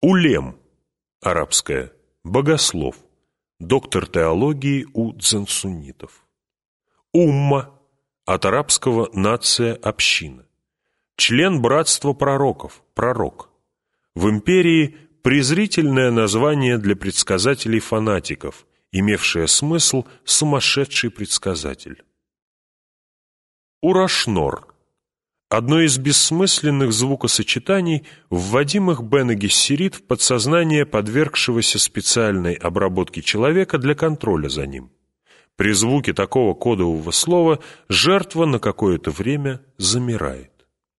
Улем, арабское, богослов, доктор теологии у дзен-суннитов. Умма, от арабского нация, община. Член братства пророков, пророк. В империи презрительное название для предсказателей-фанатиков, имевшее смысл «сумасшедший предсказатель». Урашнор. Одно из бессмысленных звукосочетаний, вводимых Бене Гессерит в подсознание подвергшегося специальной обработке человека для контроля за ним. При звуке такого кодового слова жертва на какое-то время замирает.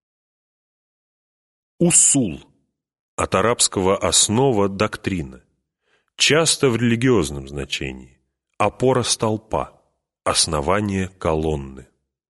Усул, от арабского «основа», «доктрина», часто в религиозном значении, опора столпа, основание колонны.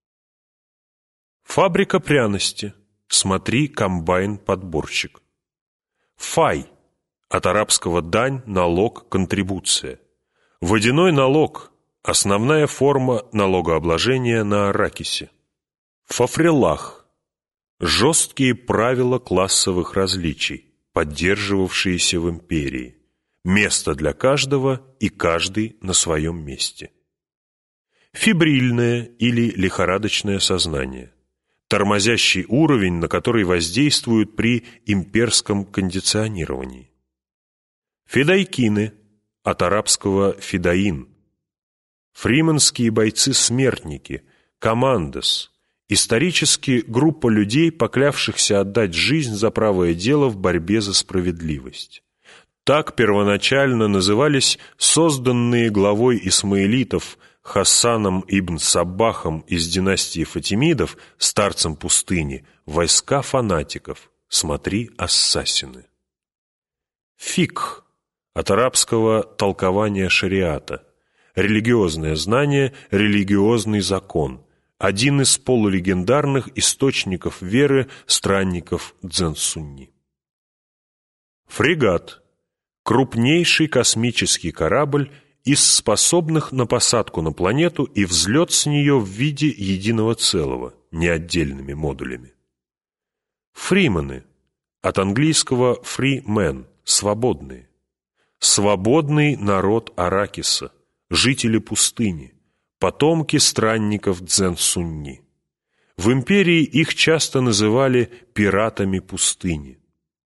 Фабрика пряности, смотри комбайн-подборщик. Фай, от арабского «дань», «налог», «контрибуция». Водяной налог, основная форма налогообложения на аракисе. Фафрелах, жесткие правила классовых различий, поддерживавшиеся в империи. Место для каждого и каждый на своем месте. Фибрильное или лихорадочное сознание. Тормозящий уровень, на который воздействуют при имперском кондиционировании. Федайкины, от арабского «федаин». Фриманские бойцы-смертники, командос, исторически группа людей, поклявшихся отдать жизнь за правое дело в борьбе за справедливость. Так первоначально назывались созданные главой исмаилитов Хасаном ибн Саббахом из династии Фатимидов, старцем пустыни, войска фанатиков, смотри ассасины. Фикх, от арабского толкования шариата, религиозное знание, религиозный закон, один из полулегендарных источников веры странников дзен-сунни. Фрегат, крупнейший космический корабль из способных на посадку на планету и взлет с нее в виде единого целого, не отдельными модулями. Фримены, от английского free men, свободные. Свободный народ Аракиса, жители пустыни, потомки странников дзен-сунни. В империи их часто называли пиратами пустыни.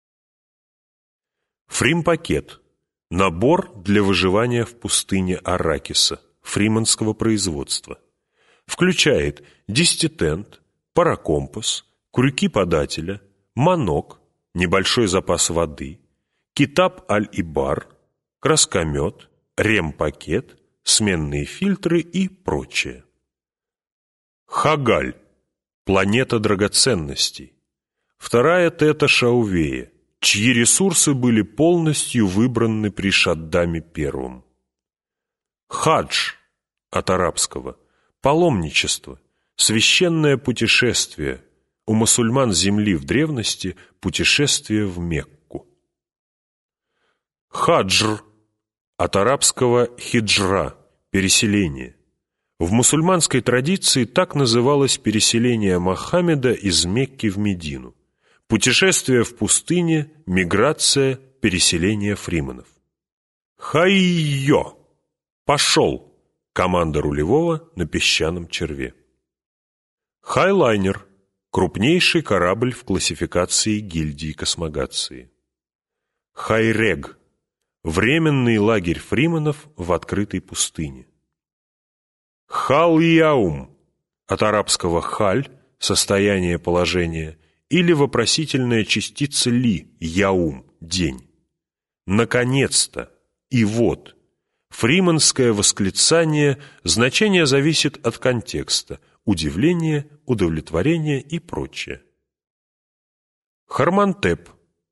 Фримпакет. Набор для выживания в пустыне Аракиса, фриманского производства. Включает десятитент, паракомпас, крюки подателя, манок, небольшой запас воды, китаб аль-ибар, краскомет, ремпакет, сменные фильтры и прочее. Хагаль. Планета драгоценностей. Вторая тета Шаувея, чьи ресурсы были полностью выбраны при Шаддаме I. Хадж, от арабского, паломничество, священное путешествие, у мусульман земли в древности путешествие в Мекку. Хаджр, от арабского хиджра, переселение. В мусульманской традиции так называлось переселение Мохаммеда из Мекки в Медину. Путешествие в пустыне, миграция, переселение фриманов. Хаййо! Пошел! Команда рулевого на песчаном черве. Хайлайнер. Крупнейший корабль в классификации гильдии космогации. Хайрег. Временный лагерь фриманов в открытой пустыне. Хал-Яум. От арабского халь, состояние, положение, или вопросительная частица ли, яум, день. Наконец-то, и вот. Фриманское восклицание, значение зависит от контекста, удивление, удовлетворение и прочее. Хармантеп.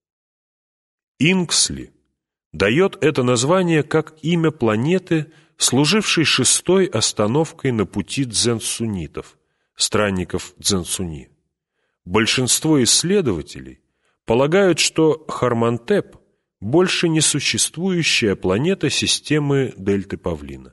Инксли дает это название как имя планеты, служившей шестой остановкой на пути дзен-суннитов, странников дзен-сунни. Большинство исследователей полагают, что Хармантеп больше не существующая планета системы Дельты Павлина.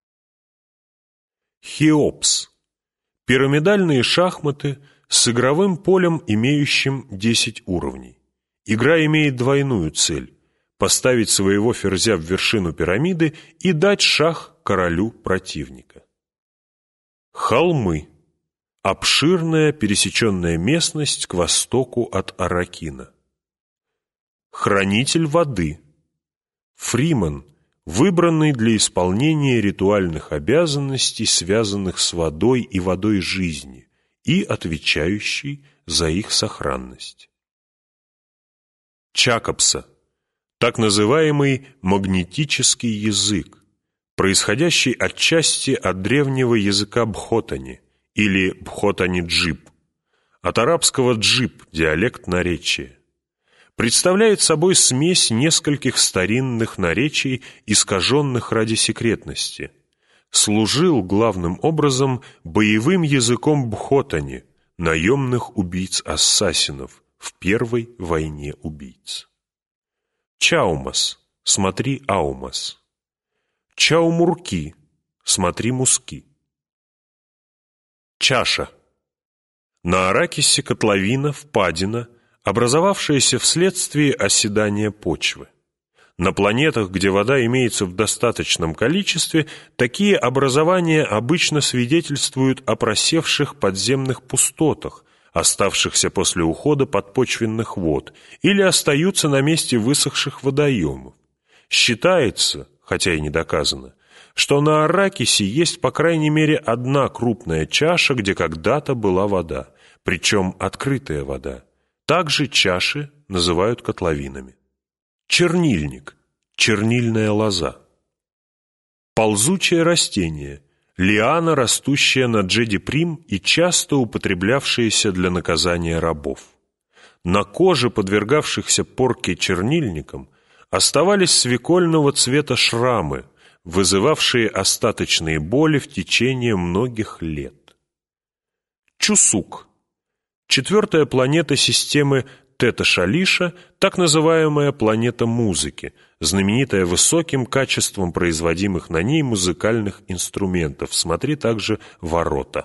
Хеопс. Пирамидальные шахматы с игровым полем, имеющим 10 уровней. Игра имеет двойную цель поставить своего ферзя в вершину пирамиды и дать шах королю противника. Холмы. Обширная пересеченная местность к востоку от Аракина. Хранитель воды. Фриман, выбранный для исполнения ритуальных обязанностей, связанных с водой и водой жизни, и отвечающий за их сохранность. Чакопса, так называемый магнетический язык, происходящий отчасти от древнего языка бхотани или бхотани-джиб, от арабского джиб, диалект наречия, представляет собой смесь нескольких старинных наречий, искаженных ради секретности, служил главным образом боевым языком бхотани, наемных убийц-ассасинов в Первой войне убийц. Чаумас, смотри Аумас. Чаумурки, смотри Муски. Чаша. На Аракисе котловина, впадина, образовавшаяся вследствие оседания почвы. На планетах, где вода имеется в достаточном количестве, такие образования обычно свидетельствуют о просевших подземных пустотах, оставшихся после ухода подпочвенных вод, или остаются на месте высохших водоемов. Считается, хотя и не доказано, что на Аракисе есть по крайней мере одна крупная чаша, где когда-то была вода, причем открытая вода. Также чаши называют котловинами. Чернильник, чернильная лоза. Ползучее растение, лиана, растущая на джеди-прим и часто употреблявшаяся для наказания рабов. На коже подвергавшихся порке чернильником оставались свекольного цвета шрамы, вызывавшие остаточные боли в течение многих лет. Чусук. Четвертая планета системы Тета-Шалиша, так называемая планета музыки, знаменитая высоким качеством производимых на ней музыкальных инструментов. Смотри также «Ворота».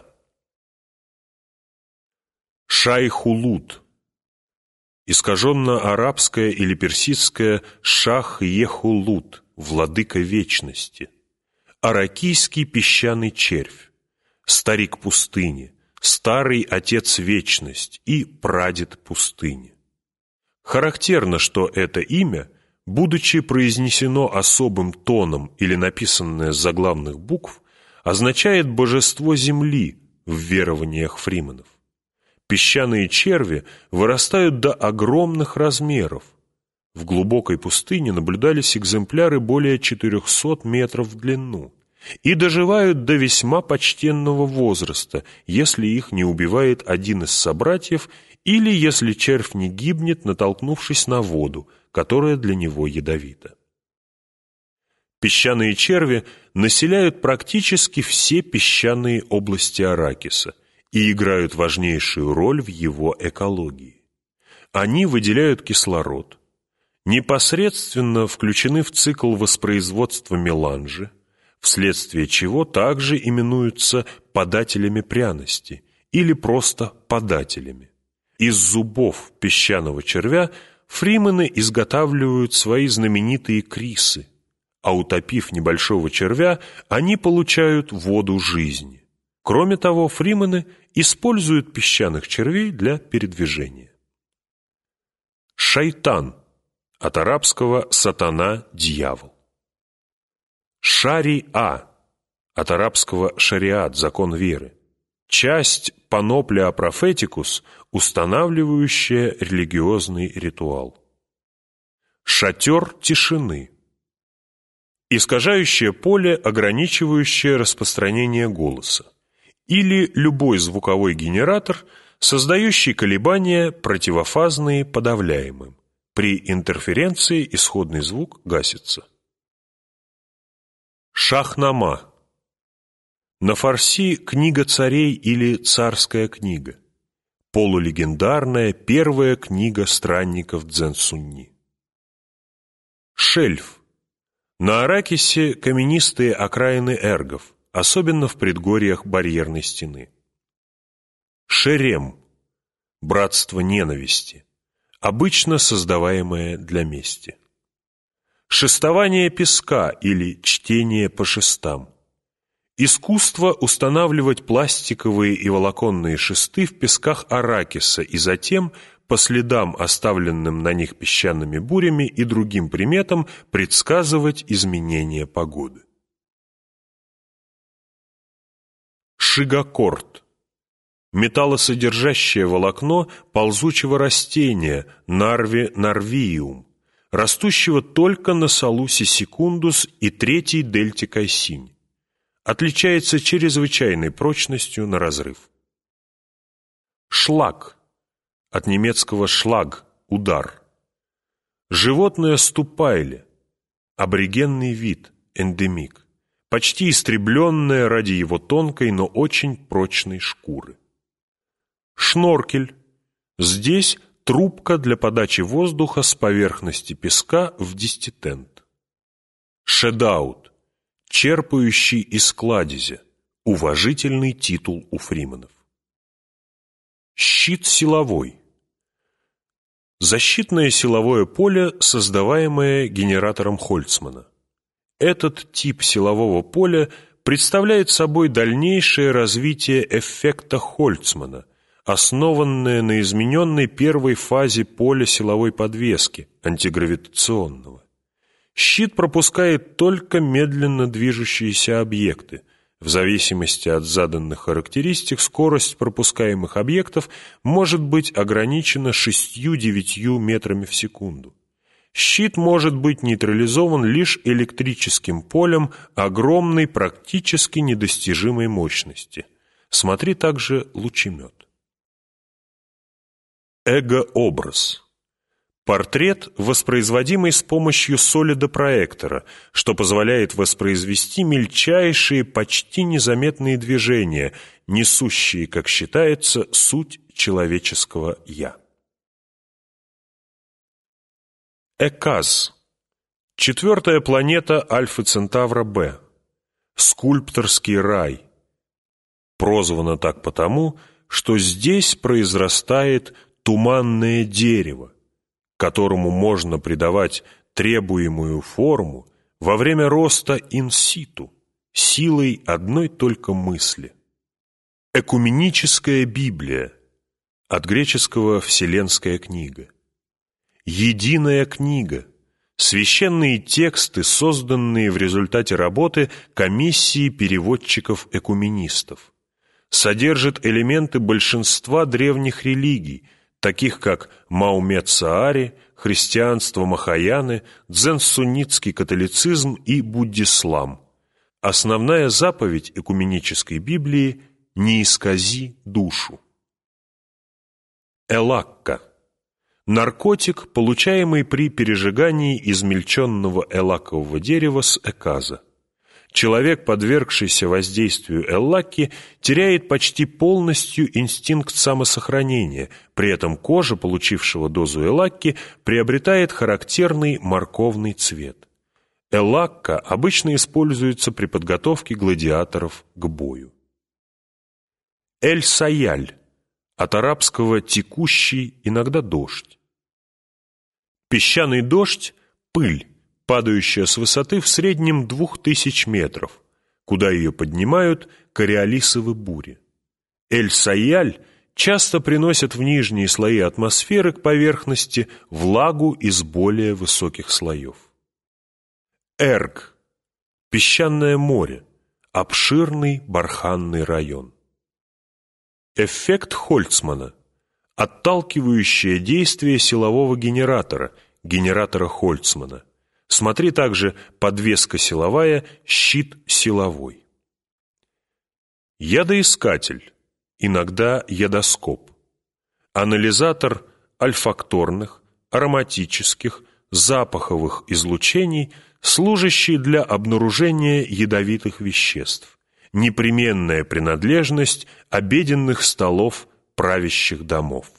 Шайхулут. Искаженно-арабское или персидское Шах-Ехулут, владыка вечности. Аракийский песчаный червь, старик пустыни, старый отец вечность и прадед пустыни. Характерно, что это имя, будучи произнесено особым тоном или написанное с заглавных букв, означает божество земли в верованиях фриманов. Песчаные черви вырастают до огромных размеров. В глубокой пустыне наблюдались экземпляры более 400 метров в длину и доживают до весьма почтенного возраста, если их не убивает один из собратьев или если червь не гибнет, натолкнувшись на воду, которая для него ядовита. Песчаные черви населяют практически все песчаные области Аракиса и играют важнейшую роль в его экологии. Они выделяют кислород, непосредственно включены в цикл воспроизводства меланжи, вследствие чего также именуются подателями пряности или просто подателями. Из зубов песчаного червя фриманы изготавливают свои знаменитые крисы, а утопив небольшого червя, они получают воду жизни. Кроме того, фриманы используют песчаных червей для передвижения. Шайтан, от арабского «сатана» – дьявол. Шари-а, от арабского «шариат» – закон веры. Часть паноплия профетикус, устанавливающая религиозный ритуал. Шатер тишины. Искажающее поле, ограничивающее распространение голоса. Или любой звуковой генератор, создающий колебания, противофазные подавляемым. При интерференции исходный звук гасится. Шахнама. На фарси «Книга царей» или «Царская книга». Полулегендарная первая книга странников Дзен-Сунни. Шельф. На Аракисе каменистые окраины эргов, особенно в предгорьях барьерной стены. Шерем. Братство ненависти, обычно создаваемое для мести. шестование песка или чтение по шестам, искусство устанавливать пластиковые и волоконные шесты в песках Аракиса и затем, по следам, оставленным на них песчаными бурями и другим приметам, предсказывать изменения погоды. Шигакорд – металлосодержащее волокно ползучего растения Нарви нарвиум, растущего только на Салусе секундус и третьей дельте Кайсинь. Отличается чрезвычайной прочностью на разрыв. Шлак, от немецкого шлаг – удар. Животное ступайле, аборигенный вид, эндемик, почти истребленное ради его тонкой, но очень прочной шкуры. Шноркель, здесь трубка для подачи воздуха с поверхности песка в диститент. Шедаут, черпающий из кладезя, уважительный титул у фриманов. Щит силовой. Защитное силовое поле, создаваемое генератором Хольцмана. Этот тип силового поля представляет собой дальнейшее развитие эффекта Хольцмана, основанное на измененной первой фазе поля силовой подвески, антигравитационного. Щит пропускает только медленно движущиеся объекты. В зависимости от заданных характеристик скорость пропускаемых объектов может быть ограничена 6-9 метрами в секунду. Щит может быть нейтрализован лишь электрическим полем огромной, практически недостижимой мощности. Смотри также лучемет. Эгообраз. Портрет, воспроизводимый с помощью солидопроектора, что позволяет воспроизвести мельчайшие, почти незаметные движения, несущие, как считается, суть человеческого «я». Эказ. Четвертая планета Альфа Центавра Б. Скульпторский рай. Прозвано так потому, что здесь произрастает туманное дерево, которому можно придавать требуемую форму во время роста инситу, силой одной только мысли. Экуменическая Библия, от греческого «вселенская книга». Единая книга, священные тексты, созданные в результате работы комиссии переводчиков-экуменистов, содержит элементы большинства древних религий, таких как Маумет-Саари, христианство Махаяны, дзен-суннитский католицизм и буддислам. Основная заповедь экуменической Библии – «Не искази душу». Элакка. Наркотик, получаемый при пережигании измельченного эллакового дерева с эказа. Человек, подвергшийся воздействию эллаки, теряет почти полностью инстинкт самосохранения, при этом кожа, получившего дозу эллаки, приобретает характерный морковный цвет. Эллакка обычно используется при подготовке гладиаторов к бою. Эль-Саяль, от арабского «текущий», иногда «дождь». Песчаный дождь – пыль, падающая с высоты в среднем 2000 метров, куда ее поднимают кориолисовые бури. Эль-Саяль часто приносят в нижние слои атмосферы к поверхности влагу из более высоких слоев. Эрг – песчаное море, обширный барханный район. Эффект Хольцмана – отталкивающее действие силового генератора, генератора Хольцмана. Смотри также подвеска силовая, щит силовой. Ядоискатель, иногда ядоскоп. Анализатор ольфакторных, ароматических, запаховых излучений, служащий для обнаружения ядовитых веществ. Непременная принадлежность обеденных столов правящих домов.